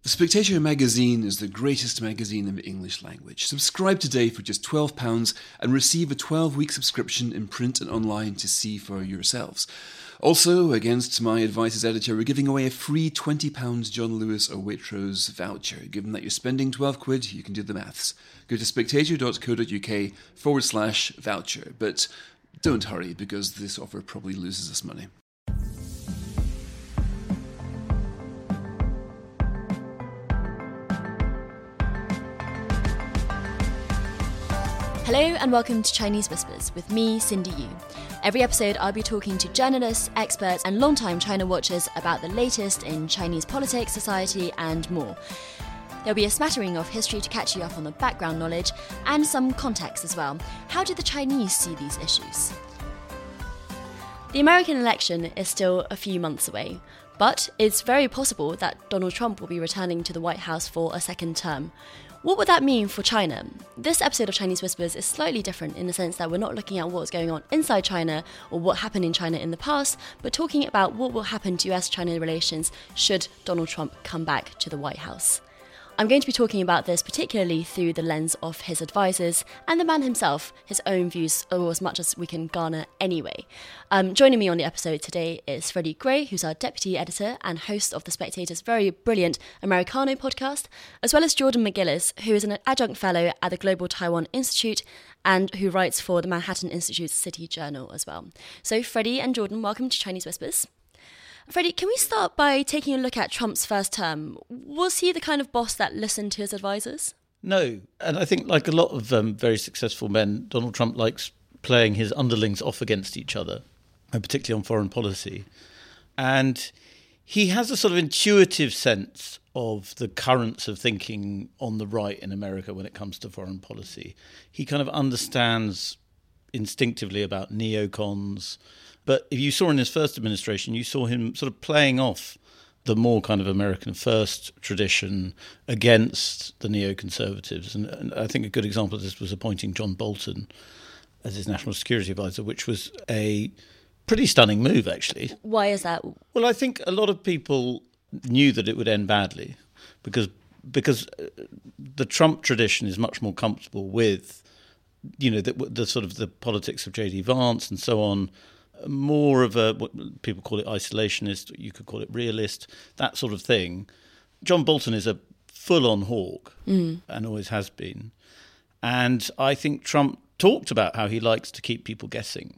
The Spectator magazine is the greatest magazine in the English language. Subscribe today for just £12 and receive a 12-week subscription in print and online to see for yourselves. Also, against my advice as editor, we're giving away a free £20 John Lewis or Waitrose voucher. Given that you're spending £12, you can do the maths. Go to spectator.co.uk/voucher. But don't hurry, because this offer probably loses us money. Hello and welcome to Chinese Whispers with me, Cindy Yu. Every episode I'll be talking to journalists, experts and long-time China watchers about the latest in Chinese politics, society and more. There'll be a smattering of history to catch you up on the background knowledge and some context as well. How do the Chinese see these issues? The American election is still a few months away, but it's very possible that Donald Trump will be returning to the White House for a second term. What would that mean for China? This episode of Chinese Whispers is slightly different in the sense that we're not looking at what's going on inside China or what happened in China in the past, but talking about what will happen to US-China relations should Donald Trump come back to the White House. I'm going to be talking about this particularly through the lens of his advisors and the man himself, his own views, or as much as we can garner anyway. Joining me on the episode today is Freddie Gray, who's our deputy editor and host of The Spectator's very brilliant Americano podcast, as well as Jordan McGillis, who is an adjunct fellow at the Global Taiwan Institute and who writes for the Manhattan Institute's City Journal as well. So Freddie and Jordan, welcome to Chinese Whispers. Freddie, can we start by taking a look at Trump's first term? Was he the kind of boss that listened to his advisors? No. And I think, like a lot of very successful men, Donald Trump likes playing his underlings off against each other, and particularly on foreign policy. And he has a sort of intuitive sense of the currents of thinking on the right in America when it comes to foreign policy. He kind of understands instinctively about neocons. But if you saw in his first administration, you saw him sort of playing off the more kind of American first tradition against the neoconservatives. And I think a good example of this was appointing John Bolton as his national security advisor, which was a pretty stunning move, actually. Why is that? Well, I think a lot of people knew that it would end badly because the Trump tradition is much more comfortable with, you know, the sort of the politics of J.D. Vance and so on. More of a, what people call it isolationist, you could call it realist, that sort of thing. John Bolton is a full-on hawk and always has been. And I think Trump talked about how he likes to keep people guessing.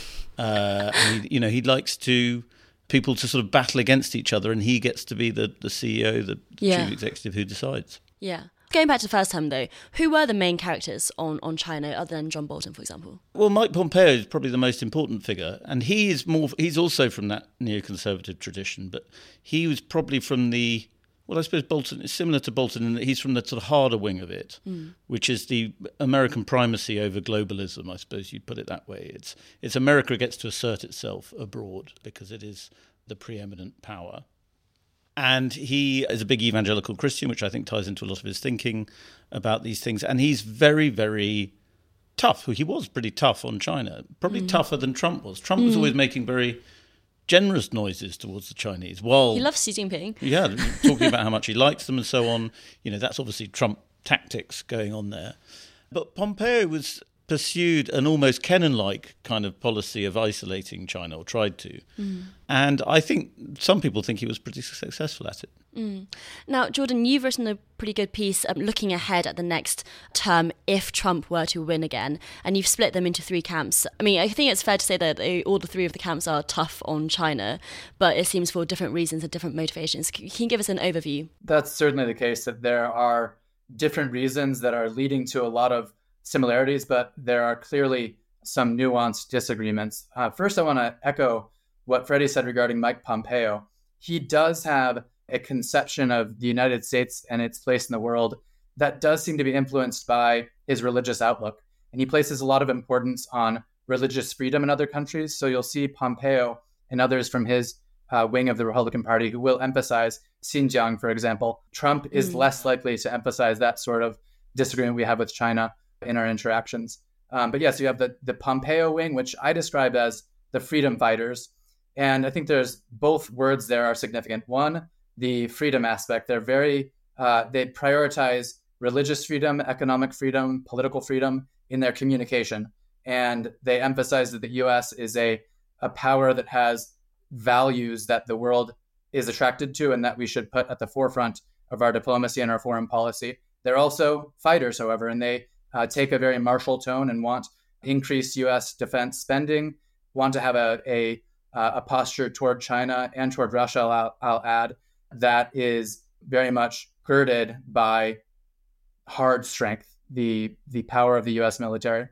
He likes people to sort of battle against each other, and he gets to be the CEO, the chief executive who decides. Yeah. Going back to the first time, though, who were the main characters on China other than John Bolton, for example? Well, Mike Pompeo is probably the most important figure, and he's also from that neoconservative tradition, but he was probably from I suppose Bolton is similar to Bolton in that he's from the sort of harder wing of it, which is the American primacy over globalism, I suppose you'd put it that way. It's America gets to assert itself abroad because it is the preeminent power. And he is a big evangelical Christian, which I think ties into a lot of his thinking about these things. And he's very, very tough. He was pretty tough on China, probably tougher than Trump was. Trump was always making very generous noises towards the Chinese. While he loves Xi Jinping. Yeah, talking about how much he likes them and so on. You know, that's obviously Trump tactics going on there. But Pompeo pursued an almost Kennan-like kind of policy of isolating China, or tried to. And I think some people think he was pretty successful at it. Now, Jordan, you've written a pretty good piece looking ahead at the next term if Trump were to win again, and you've split them into three camps. I mean, I think it's fair to say that all the three of the camps are tough on China, but it seems for different reasons and different motivations. Can you give us an overview? That's certainly the case, that there are different reasons that are leading to a lot of similarities, but there are clearly some nuanced disagreements. First, I want to echo what Freddie said regarding Mike Pompeo. He does have a conception of the United States and its place in the world that does seem to be influenced by his religious outlook. And he places a lot of importance on religious freedom in other countries. So you'll see Pompeo and others from his wing of the Republican Party who will emphasize Xinjiang, for example. Trump is less likely to emphasize that sort of disagreement we have with China in our interactions. But yes, you have the Pompeo wing, which I describe as the freedom fighters. And I think there's both words there are significant. One, the freedom aspect. They're very, they prioritize religious freedom, economic freedom, political freedom in their communication. And they emphasize that the US is a power that has values that the world is attracted to and that we should put at the forefront of our diplomacy and our foreign policy. They're also fighters, however, and they take a very martial tone and want increased US defense spending, want to have a posture toward China and toward Russia, I'll add, that is very much girded by hard strength, the power of the US military.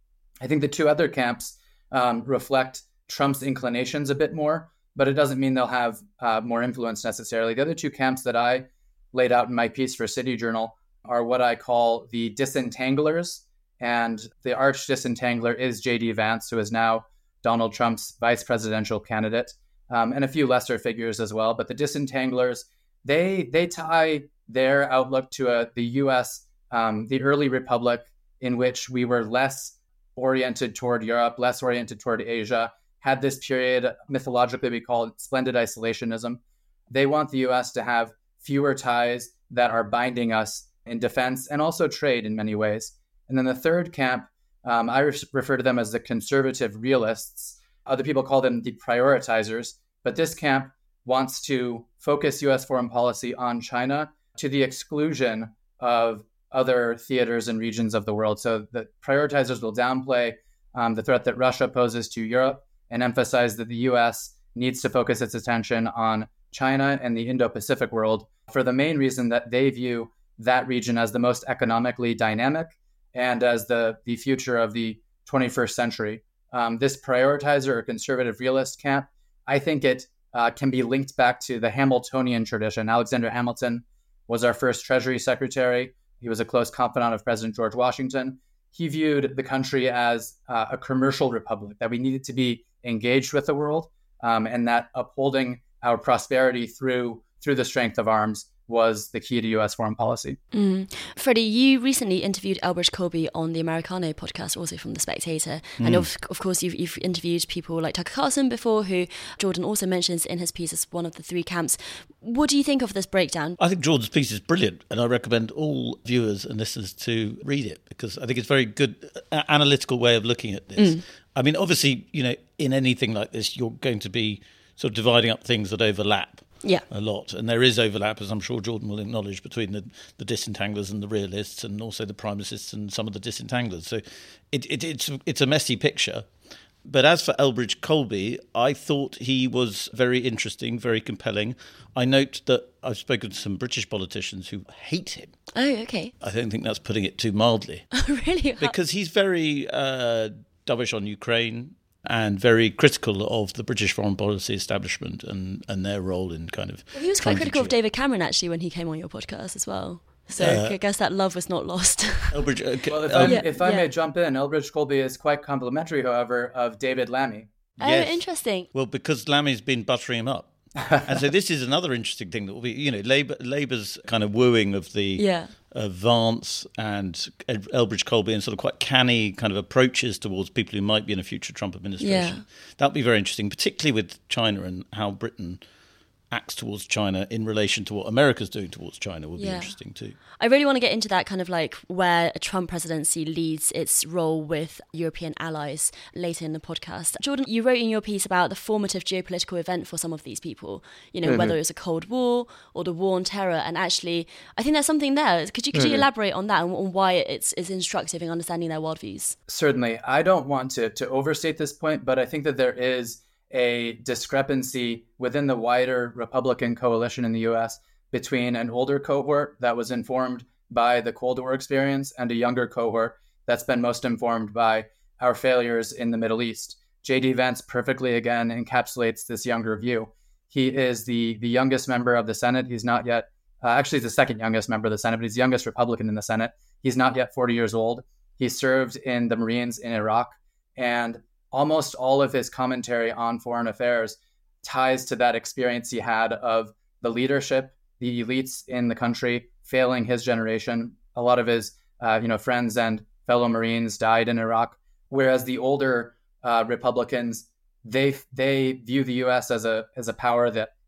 I think the two other camps reflect Trump's inclinations a bit more, but it doesn't mean they'll have more influence necessarily. The other two camps that I laid out in my piece for City Journal are what I call the disentanglers. And the arch disentangler is J.D. Vance, who is now Donald Trump's vice presidential candidate, and a few lesser figures as well. But the disentanglers, they tie their outlook to the U.S., the early republic, in which we were less oriented toward Europe, less oriented toward Asia, had this period, mythologically we call it splendid isolationism. They want the U.S. to have fewer ties that are binding us in defense and also trade in many ways. And then the third camp, I refer to them as the conservative realists. Other people call them the prioritizers. But this camp wants to focus U.S. foreign policy on China to the exclusion of other theaters and regions of the world. So the prioritizers will downplay the threat that Russia poses to Europe and emphasize that the U.S. needs to focus its attention on China and the Indo-Pacific world for the main reason that they view that region as the most economically dynamic and as the future of the 21st century. This prioritizer or conservative realist camp, I think it can be linked back to the Hamiltonian tradition. Alexander Hamilton was our first Treasury Secretary. He was a close confidant of President George Washington. He viewed the country as a commercial republic, that we needed to be engaged with the world, and that upholding our prosperity through the strength of arms was the key to U.S. foreign policy. Freddie, you recently interviewed Elbridge Colby on the Americano podcast, also from The Spectator. And of course, you've interviewed people like Tucker Carlson before, who Jordan also mentions in his piece as one of the three camps. What do you think of this breakdown? I think Jordan's piece is brilliant, and I recommend all viewers and listeners to read it, because I think it's a very good analytical way of looking at this. I mean, obviously, in anything like this, you're going to be sort of dividing up things that overlap. A lot. And there is overlap, as I'm sure Jordan will acknowledge, between the disentanglers and the realists, and also the primacists and some of the disentanglers. So it's a messy picture. But as for Elbridge Colby, I thought he was very interesting, very compelling. I note that I've spoken to some British politicians who hate him. Oh, okay. I don't think that's putting it too mildly. Really? Because he's very dovish on Ukraine, and very critical of the British foreign policy establishment and their role in kind of... Well, he was quite critical of David Cameron, actually, when he came on your podcast as well. So I guess that love was not lost. Elbridge, if I may jump in, Elbridge Colby is quite complimentary, however, of David Lammy. Oh, yes. Interesting. Well, because Lammy's been buttering him up. And so this is another interesting thing that will be, Labour's kind of wooing of the Vance and Elbridge Colby and sort of quite canny kind of approaches towards people who might be in a future Trump administration. Yeah. That'll be very interesting, particularly with China and how Britain acts towards China in relation to what America's doing towards China will be interesting too. I really want to get into that kind of like where a Trump presidency leads its role with European allies later in the podcast. Jordan, you wrote in your piece about the formative geopolitical event for some of these people, whether it was a Cold War or the War on Terror. And actually, I think there's something there. Could you elaborate on that and on why it's instructive in understanding their worldviews? Certainly. I don't want to overstate this point, but I think that there is a discrepancy within the wider Republican coalition in the U.S. between an older cohort that was informed by the Cold War experience and a younger cohort that's been most informed by our failures in the Middle East. J.D. Vance perfectly, again, encapsulates this younger view. He is the youngest member of the Senate. He's not yet, actually, he's the second youngest member of the Senate, but he's the youngest Republican in the Senate. He's not yet 40 years old. He served in the Marines in Iraq, and almost all of his commentary on foreign affairs ties to that experience he had of the leadership, the elites in the country failing his generation. A lot of his friends and fellow Marines died in Iraq, whereas the older Republicans, they view the U.S. as a power that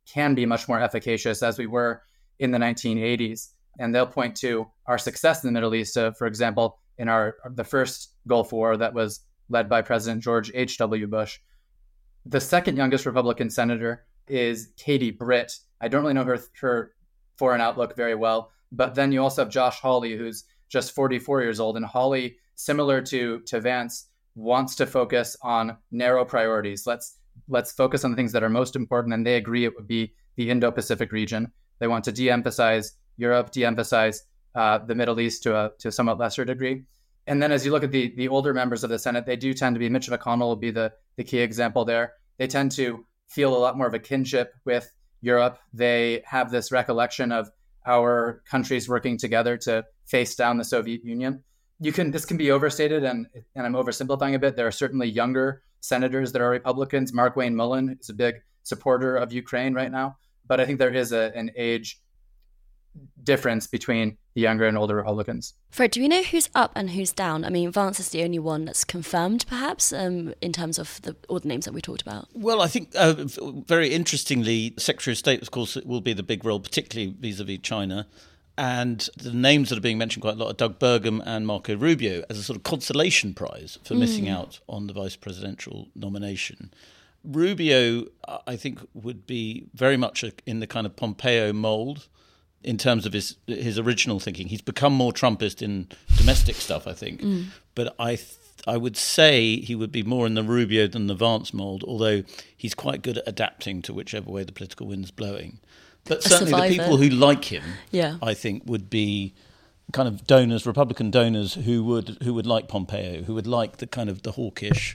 can be much more efficacious as we were in the 1980s. And they'll point to our success in the Middle East, for example, in the first Gulf War that was led by President George H.W. Bush. The second youngest Republican senator is Katie Britt. I don't really know her foreign outlook very well, but then you also have Josh Hawley, who's just 44 years old. And Hawley, similar to Vance, wants to focus on narrow priorities. Let's focus on the things that are most important. And they agree it would be the Indo-Pacific region. They want to de-emphasize Europe, de-emphasize the Middle East to a somewhat lesser degree. And then as you look at the older members of the Senate, they do tend to be, Mitch McConnell will be the key example there. They tend to feel a lot more of a kinship with Europe. They have this recollection of our countries working together to face down the Soviet Union. This can be overstated, and I'm oversimplifying a bit. There are certainly younger senators that are Republicans. Markwayne Mullin is a big supporter of Ukraine right now. But I think there is an age difference between the younger and older Republicans. Fred, do we know who's up and who's down? I mean, Vance is the only one that's confirmed, perhaps, in terms of all the names that we talked about. Well, I think very interestingly, Secretary of State, of course, will be the big role, particularly vis-a-vis China. And the names that are being mentioned quite a lot are Doug Burgum and Marco Rubio as a sort of consolation prize for missing out on the vice presidential nomination. Rubio, I think, would be very much in the kind of Pompeo mold in terms of his original thinking. He's become more Trumpist in domestic stuff, I think. But I would say he would be more in the Rubio than the Vance mold, although he's quite good at adapting to whichever way the political wind's blowing. But certainly the people who like him, I think, would be kind of donors, Republican donors who would like Pompeo, who would like the kind of the hawkish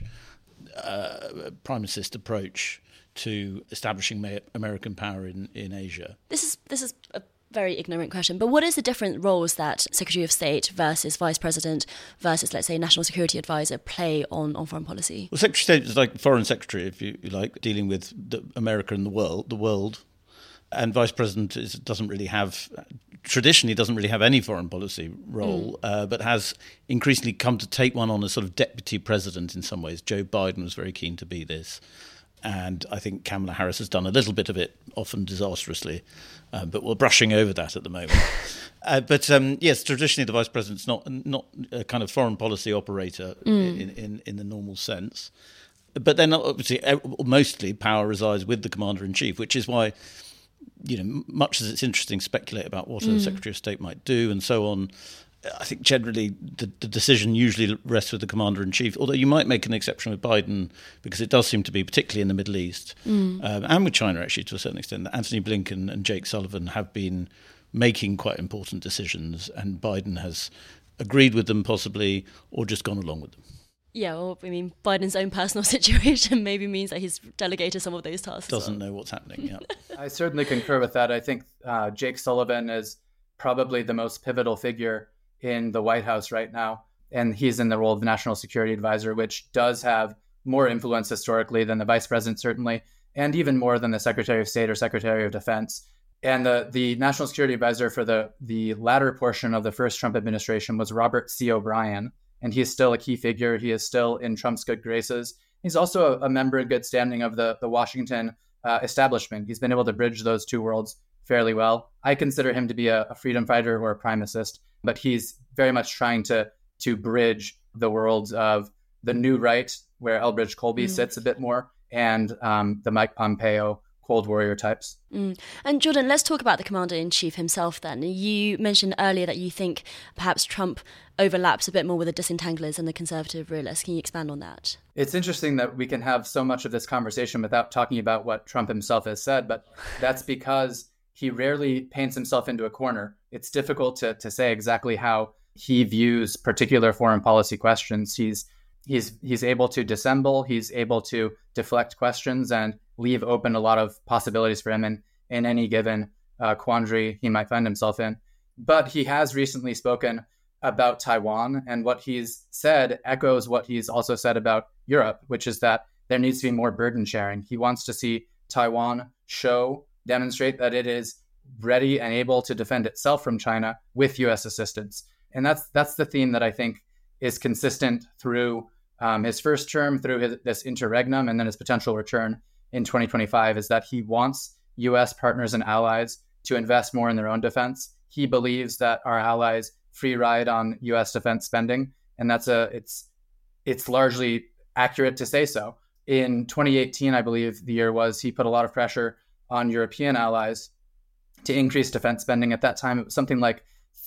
primacist approach to establishing American power in Asia. This is a very ignorant question, but what is the different roles that Secretary of State versus Vice President versus, let's say, National Security Advisor play on foreign policy? Well, Secretary of State is like Foreign Secretary, if you like, dealing with America and the world. And Vice President traditionally doesn't really have any foreign policy role, but has increasingly come to take one on as sort of deputy president in some ways. Joe Biden was very keen to be this. And I think Kamala Harris has done a little bit of it, often disastrously, but we're brushing over that at the moment. But yes, traditionally the Vice President's not a kind of foreign policy operator in the normal sense. But then obviously mostly power resides with the Commander-in-Chief, which is why, much as it's interesting to speculate about what a Secretary of State might do and so on, I think generally the decision usually rests with the Commander-in-Chief, although you might make an exception with Biden because it does seem to be, particularly in the Middle East, and with China actually to a certain extent, that Anthony Blinken and Jake Sullivan have been making quite important decisions, and Biden has agreed with them possibly or just gone along with them. Yeah, well, I mean, Biden's own personal situation maybe means that he's delegated some of those tasks. Doesn't know what's happening, yeah. I certainly concur with that. I think Jake Sullivan is probably the most pivotal figure in the White House right now. And he's in the role of the National Security Advisor, which does have more influence historically than the Vice President, certainly, and even more than the Secretary of State or Secretary of Defense. And the National Security Advisor for the latter portion of the first Trump administration was Robert C. O'Brien. And he is still a key figure. He is still in Trump's good graces. He's also a member in good standing of the Washington establishment. He's been able to bridge those two worlds fairly well. I consider him to be a freedom fighter or a primacist, but he's very much trying to bridge the worlds of the new right, where Elbridge Colby sits a bit more, and the Mike Pompeo Cold Warrior types. And Jordan, let's talk about the Commander-in-Chief himself then. You mentioned earlier that you think perhaps Trump overlaps a bit more with the disentanglers and the conservative realists. Can you expand on that? It's interesting that we can have so much of this conversation without talking about what Trump himself has said, but that's because he rarely paints himself into a corner. It's difficult to say exactly how he views particular foreign policy questions. He's able to dissemble, he's able to deflect questions and leave open a lot of possibilities for him in any given quandary he might find himself in. But he has recently spoken about Taiwan, and what he's said echoes what he's also said about Europe, which is that there needs to be more burden sharing. He wants to see Taiwan demonstrate that it is ready and able to defend itself from China with U.S. assistance. And that's the theme that I think is consistent through his first term, through this interregnum, and then his potential return in 2025, is that he wants US partners and allies to invest more in their own defense. He believes that our allies free ride on US defense spending, and it's largely accurate to say so. In 2018, I believe the year was, he put a lot of pressure on European allies to increase defense spending. At that time, it was something like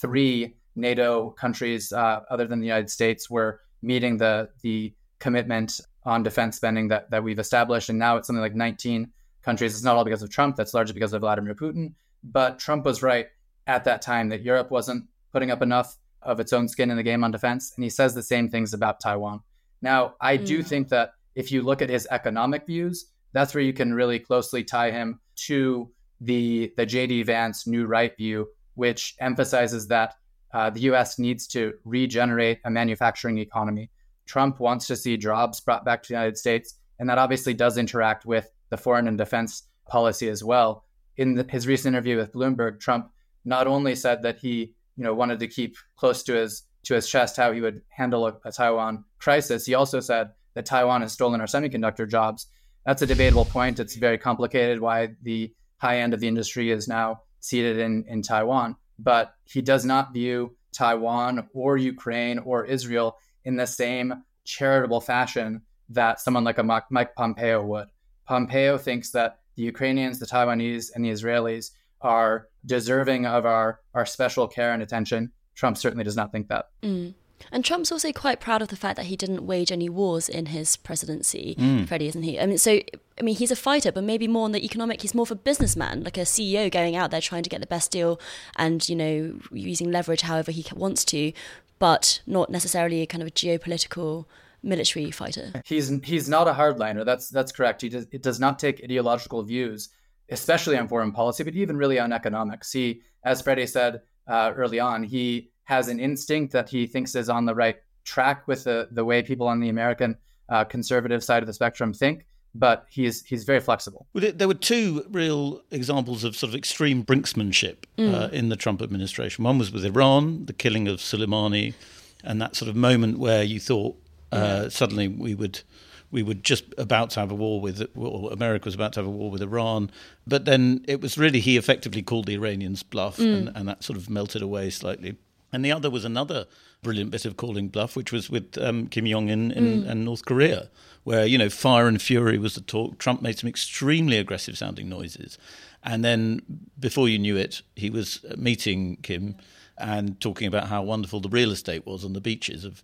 3 NATO countries, other than the United States, were meeting the commitment on defense spending that we've established. And now it's something like 19 countries. It's not all because of Trump. That's largely because of Vladimir Putin. But Trump was right at that time that Europe wasn't putting up enough of its own skin in the game on defense. And he says the same things about Taiwan. Now, I do think that if you look at his economic views, that's where you can really closely tie him to the J.D. Vance New Right view, which emphasizes that the U.S. needs to regenerate a manufacturing economy. Trump wants to see jobs brought back to the United States, and that obviously does interact with the foreign and defense policy as well. In his recent interview with Bloomberg, Trump not only said that he wanted to keep close to his chest how he would handle a Taiwan crisis, he also said that Taiwan has stolen our semiconductor jobs. That's a debatable point. It's very complicated why the high end of the industry is now seated in Taiwan. But he does not view Taiwan or Ukraine or Israel in the same charitable fashion that someone like a Mike Pompeo would. Pompeo thinks that the Ukrainians, the Taiwanese, and the Israelis are deserving of our special care and attention. Trump certainly does not think that. And Trump's also quite proud of the fact that he didn't wage any wars in his presidency, Freddie, isn't he? He's a fighter, but maybe more on the economic, he's more of a businessman, like a CEO going out there trying to get the best deal and, using leverage however he wants to, but not necessarily a kind of a geopolitical military fighter. He's not a hardliner. That's correct. It does not take ideological views, especially on foreign policy, but even really on economics. He, as Freddie said early on, he has an instinct that he thinks is on the right track with the way people on the American conservative side of the spectrum think, but he's very flexible. Well, there were 2 real examples of sort of extreme brinksmanship in the Trump administration. One was with Iran, the killing of Soleimani, and that sort of moment where you thought suddenly we would just about to have a war or America was about to have a war with Iran. But then it was really, he effectively called the Iranians bluff, and that sort of melted away slightly. And the other was another brilliant bit of calling bluff, which was with Kim Jong-un and North Korea, where, fire and fury was the talk. Trump made some extremely aggressive sounding noises. And then before you knew it, he was meeting Kim and talking about how wonderful the real estate was on the beaches of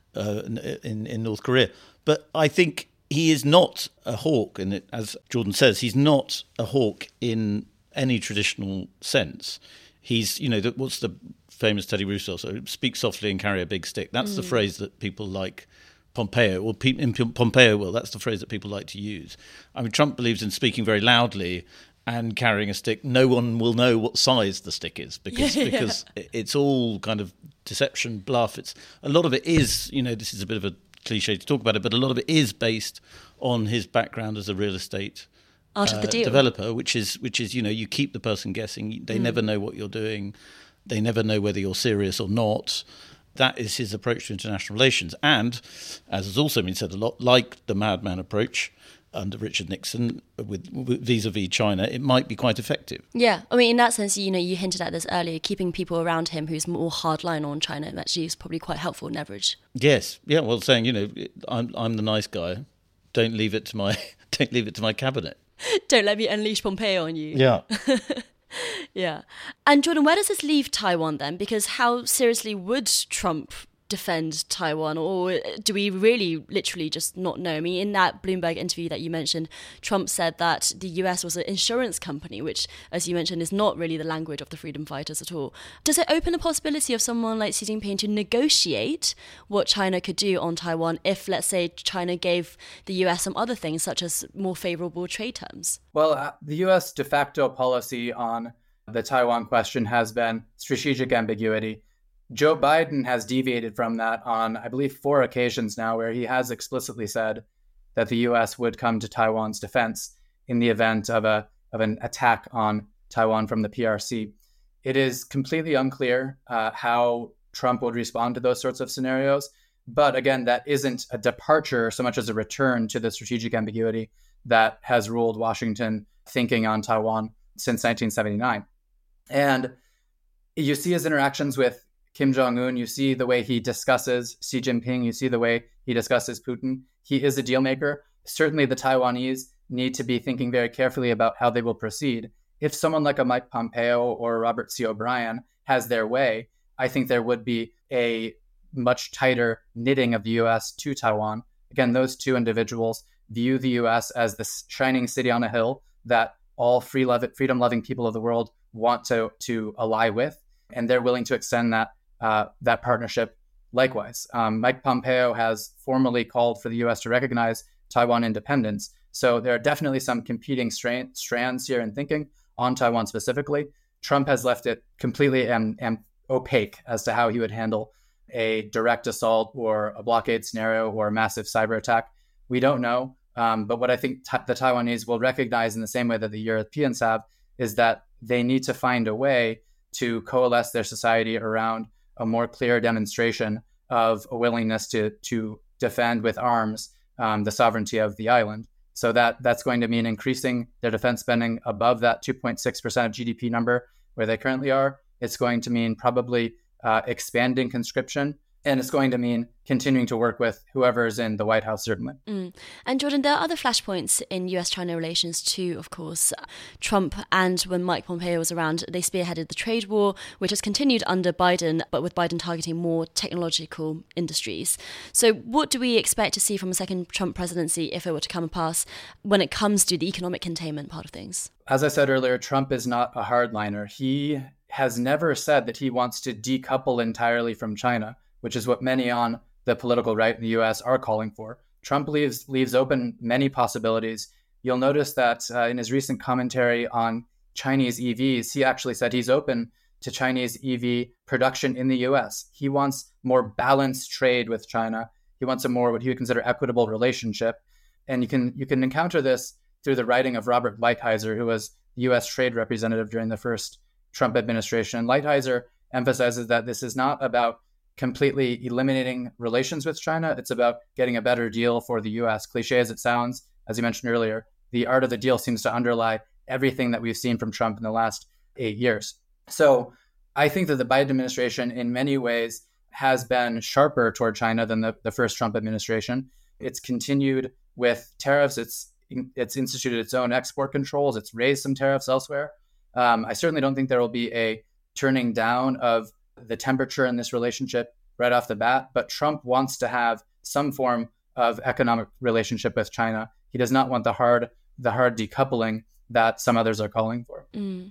in North Korea. But I think he is not a hawk. And as Jordan says, he's not a hawk in any traditional sense. He's, what's the famous Teddy Roosevelt, so speak softly and carry a big stick. That's the phrase that people like Pompeo, that's the phrase that people like to use. I mean, Trump believes in speaking very loudly and carrying a stick. No one will know what size the stick is because it's all kind of deception, bluff. A lot of it is, this is a bit of a cliche to talk about it, but a lot of it is based on his background as a real estate art of the deal developer, which is you keep the person guessing. They never know what you're doing. They never know whether you're serious or not. That is his approach to international relations. And, as has also been said a lot, like the madman approach under Richard Nixon with vis-a-vis China, it might be quite effective. Yeah, I mean, in that sense, you hinted at this earlier, keeping people around him who's more hardline on China actually is probably quite helpful leverage. Yes, yeah. Well, saying I'm the nice guy. Don't leave it to my cabinet. Don't let me unleash Pompeo on you. Yeah. Yeah. And Jordan, where does this leave Taiwan then? Because how seriously would Trump defend Taiwan, or do we really literally just not know? I mean, in that Bloomberg interview that you mentioned, Trump said that the US was an insurance company, which, as you mentioned, is not really the language of the freedom fighters at all. Does it open the possibility of someone like Xi Jinping to negotiate what China could do on Taiwan if, let's say, China gave the US some other things, such as more favorable trade terms? Well, the US de facto policy on the Taiwan question has been strategic ambiguity. Joe Biden has deviated from that on, I believe, 4 occasions now, where he has explicitly said that the U.S. would come to Taiwan's defense in the event of an attack on Taiwan from the PRC. It is completely unclear how Trump would respond to those sorts of scenarios. But again, that isn't a departure so much as a return to the strategic ambiguity that has ruled Washington thinking on Taiwan since 1979. And you see his interactions with Kim Jong-un, you see the way he discusses Xi Jinping, you see the way he discusses Putin. He is a deal maker. Certainly the Taiwanese need to be thinking very carefully about how they will proceed. If someone like a Mike Pompeo or Robert C. O'Brien has their way, I think there would be a much tighter knitting of the U.S. to Taiwan. Again, those two individuals view the U.S. as the shining city on a hill that all freedom-loving people of the world want to ally with, and they're willing to extend that partnership likewise. Mike Pompeo has formally called for the U.S. to recognize Taiwan independence. So there are definitely some competing strands here in thinking on Taiwan specifically. Trump has left it completely opaque as to how he would handle a direct assault or a blockade scenario or a massive cyber attack. We don't know. But what I think the Taiwanese will recognize in the same way that the Europeans have is that they need to find a way to coalesce their society around a more clear demonstration of a willingness to defend with arms the sovereignty of the island. So that's going to mean increasing their defense spending above that 2.6% of GDP number where they currently are. It's going to mean probably expanding conscription. And it's going to mean continuing to work with whoever's in the White House, certainly. And Jordan, there are other flashpoints in US-China relations too, of course. Trump and when Mike Pompeo was around, they spearheaded the trade war, which has continued under Biden, but with Biden targeting more technological industries. So what do we expect to see from a second Trump presidency if it were to come and pass when it comes to the economic containment part of things? As I said earlier, Trump is not a hardliner. He has never said that he wants to decouple entirely from China, which is what many on the political right in the U.S. are calling for. Trump leaves open many possibilities. You'll notice that in his recent commentary on Chinese EVs, he actually said he's open to Chinese EV production in the U.S. He wants more balanced trade with China. He wants a more what he would consider equitable relationship. And you can encounter this through the writing of Robert Lighthizer, who was the U.S. trade representative during the first Trump administration. Lighthizer emphasizes that this is not about completely eliminating relations with China. It's about getting a better deal for the U.S. Cliche as it sounds, as you mentioned earlier, the art of the deal seems to underlie everything that we've seen from Trump in the last 8 years. So I think that the Biden administration in many ways has been sharper toward China than the first Trump administration. It's continued with tariffs. It's instituted its own export controls. It's raised some tariffs elsewhere. I certainly don't think there will be a turning down of the temperature in this relationship right off the bat, but Trump wants to have some form of economic relationship with China. He does not want the hard decoupling that some others are calling for.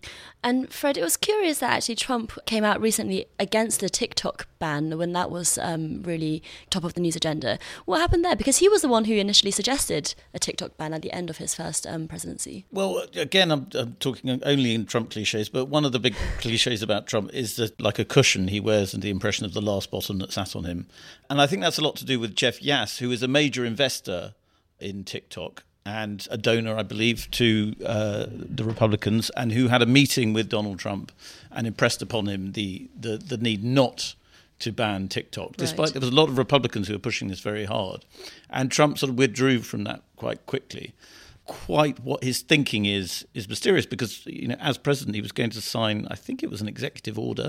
And Fred, it was curious that actually Trump came out recently against the TikTok ban when that was really top of the news agenda. What happened there? Because he was the one who initially suggested a TikTok ban at the end of his first presidency. Well, again, I'm talking only in Trump cliches, but one of the big cliches about Trump is that like a cushion he wears and the impression of the last bottom that sat on him. And I think that's a lot to do with Jeff Yass, who is a major investor in TikTok and a donor, I believe, to the Republicans, and who had a meeting with Donald Trump and impressed upon him the need not to ban TikTok, despite there was a lot of Republicans who were pushing this very hard. And Trump sort of withdrew from that quite quickly. Quite what his thinking is mysterious because, as president, he was going to sign, I think it was an executive order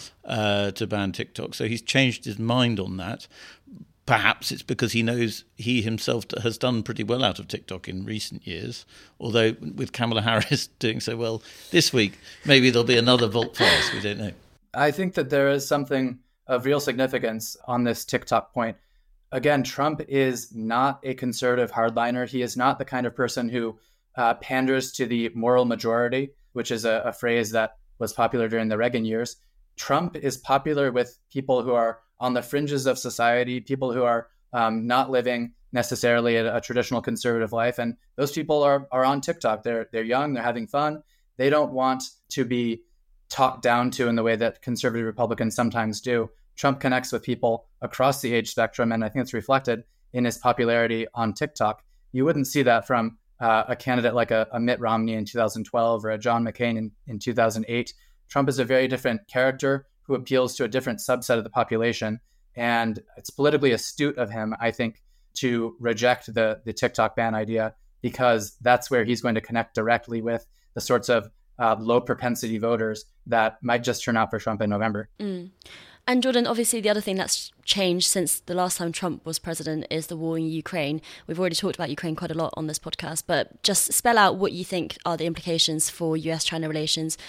to ban TikTok. So he's changed his mind on that. Perhaps it's because he knows he himself has done pretty well out of TikTok in recent years, although with Kamala Harris doing so well this week, maybe there'll be another volte-face, we don't know. I think that there is something of real significance on this TikTok point. Again, Trump is not a conservative hardliner. He is not the kind of person who panders to the moral majority, which is a phrase that was popular during the Reagan years. Trump is popular with people who are on the fringes of society, people who are not living necessarily a traditional conservative life. And those people are on TikTok. They're young, they're having fun. They don't want to be talked down to in the way that conservative Republicans sometimes do. Trump connects with people across the age spectrum, and I think it's reflected in his popularity on TikTok. You wouldn't see that from a candidate like a Mitt Romney in 2012 or a John McCain in 2008. Trump is a very different character who appeals to a different subset of the population. And it's politically astute of him, I think, to reject the TikTok ban idea, because that's where he's going to connect directly with the sorts of low propensity voters that might just turn out for Trump in November. And Jordan, obviously the other thing that's changed since the last time Trump was president is the war in Ukraine. We've already talked about Ukraine quite a lot on this podcast, but just spell out what you think are the implications for US-China relations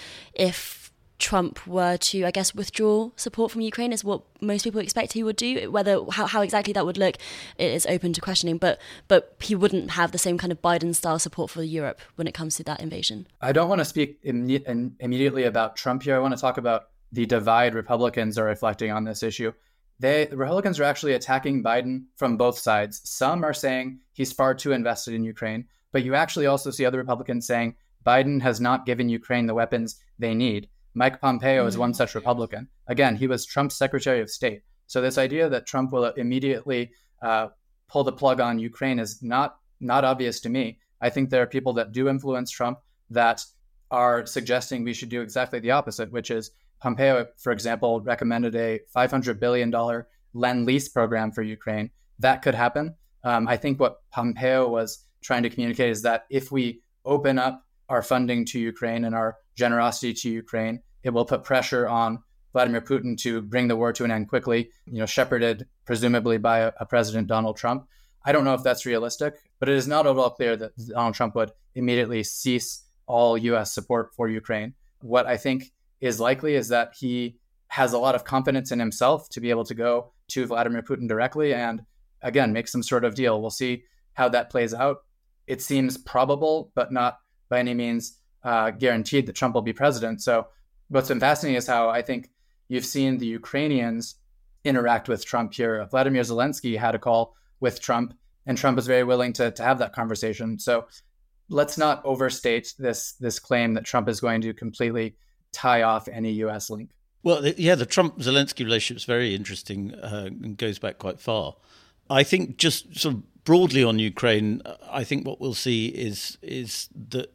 if Trump were to, I guess, withdraw support from Ukraine is what most people expect he would do. Whether how exactly that would look is open to questioning, but he wouldn't have the same kind of Biden-style support for Europe when it comes to that invasion. I don't want to speak immediately about Trump here. I want to talk about the divide Republicans are reflecting on this issue. The Republicans are actually attacking Biden from both sides. Some are saying he's far too invested in Ukraine, but you actually also see other Republicans saying Biden has not given Ukraine the weapons they need. Mike Pompeo is one such Republican. Again, he was Trump's Secretary of State. So this idea that Trump will immediately pull the plug on Ukraine is not obvious to me. I think there are people that do influence Trump that are suggesting we should do exactly the opposite, which is Pompeo, for example, recommended a $500 billion Lend-Lease program for Ukraine. That could happen. I think what Pompeo was trying to communicate is that if we open up our funding to Ukraine and our generosity to Ukraine, it will put pressure on Vladimir Putin to bring the war to an end quickly, shepherded presumably by a President Donald Trump. I don't know if that's realistic, but it is not at all clear that Donald Trump would immediately cease all U.S. support for Ukraine. What I think is likely is that he has a lot of confidence in himself to be able to go to Vladimir Putin directly and, again, make some sort of deal. We'll see how that plays out. It seems probable, but not by any means guaranteed that Trump will be president. So what's been fascinating is how I think you've seen the Ukrainians interact with Trump here. Vladimir Zelensky had a call with Trump, and Trump was very willing to have that conversation. So let's not overstate this claim that Trump is going to completely tie off any U.S. link. Well, the Trump-Zelensky relationship is very interesting and goes back quite far. I think just sort of broadly on Ukraine, I think what we'll see is that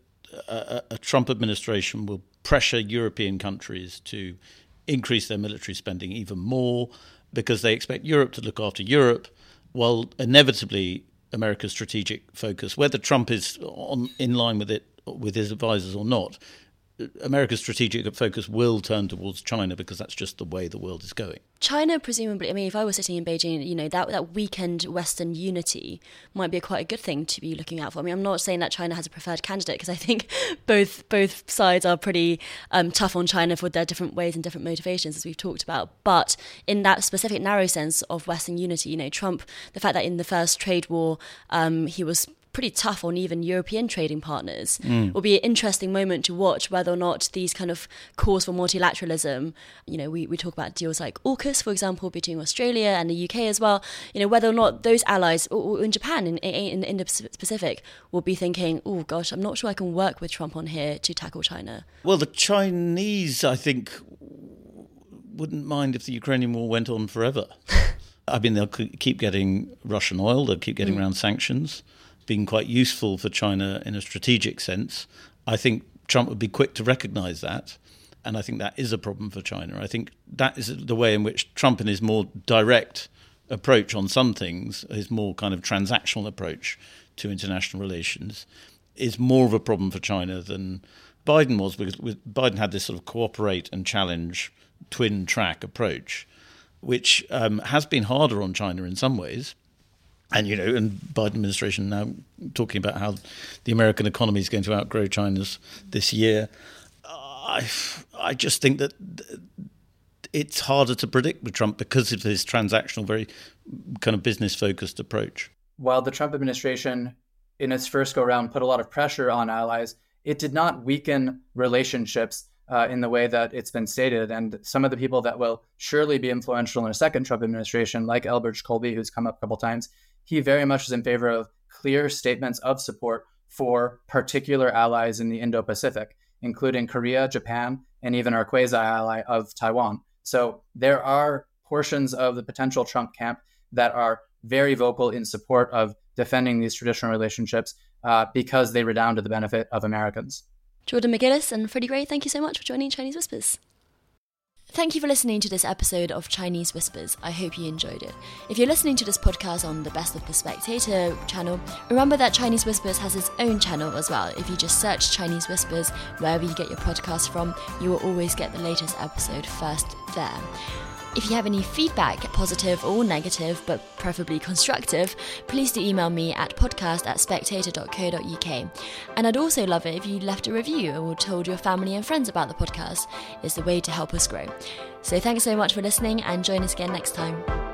a Trump administration will pressure European countries to increase their military spending even more because they expect Europe to look after Europe, while inevitably America's strategic focus, whether Trump is in line with it with his advisors or not, America's strategic focus will turn towards China because that's just the way the world is going. China, presumably, I mean, if I was sitting in Beijing, that weakened Western unity might be quite a good thing to be looking out for. I mean, I'm not saying that China has a preferred candidate because I think both sides are pretty tough on China for their different ways and different motivations, as we've talked about. But in that specific narrow sense of Western unity, Trump, the fact that in the first trade war, he was pretty tough on even European trading partners. Will be an interesting moment to watch whether or not these kind of calls for multilateralism, we talk about deals like AUKUS, for example, between Australia and the UK as well, whether or not those allies, or in Japan, in the Indo-Pacific, will be thinking, oh gosh, I'm not sure I can work with Trump on here to tackle China. Well, the Chinese, I think, wouldn't mind if the Ukrainian war went on forever. I mean, they'll keep getting Russian oil, they'll keep getting around sanctions, being quite useful for China in a strategic sense. I think Trump would be quick to recognise that, and I think that is a problem for China. I think that is the way in which Trump, in his more direct approach on some things, his more kind of transactional approach to international relations, is more of a problem for China than Biden was, because Biden had this sort of cooperate and challenge twin track approach, which has been harder on China in some ways. And, and Biden administration now talking about how the American economy is going to outgrow China's this year. I just think that it's harder to predict with Trump because of his transactional, very kind of business-focused approach. While the Trump administration, in its first go-round, put a lot of pressure on allies, it did not weaken relationships in the way that it's been stated. And some of the people that will surely be influential in a second Trump administration, like Elbridge Colby, who's come up a couple times, he very much is in favor of clear statements of support for particular allies in the Indo-Pacific, including Korea, Japan, and even our quasi-ally of Taiwan. So there are portions of the potential Trump camp that are very vocal in support of defending these traditional relationships because they redound to the benefit of Americans. Jordan McGillis and Freddie Gray, thank you so much for joining Chinese Whispers. Thank you for listening to this episode of Chinese Whispers. I hope you enjoyed it. If you're listening to this podcast on the Best of the Spectator channel, remember that Chinese Whispers has its own channel as well. If you just search Chinese Whispers wherever you get your podcast from, you will always get the latest episode first there. If you have any feedback, positive or negative, but preferably constructive, please do email me at podcast@spectator.co.uk. And I'd also love it if you left a review or told your family and friends about the podcast. It's the way to help us grow. So thanks so much for listening and join us again next time.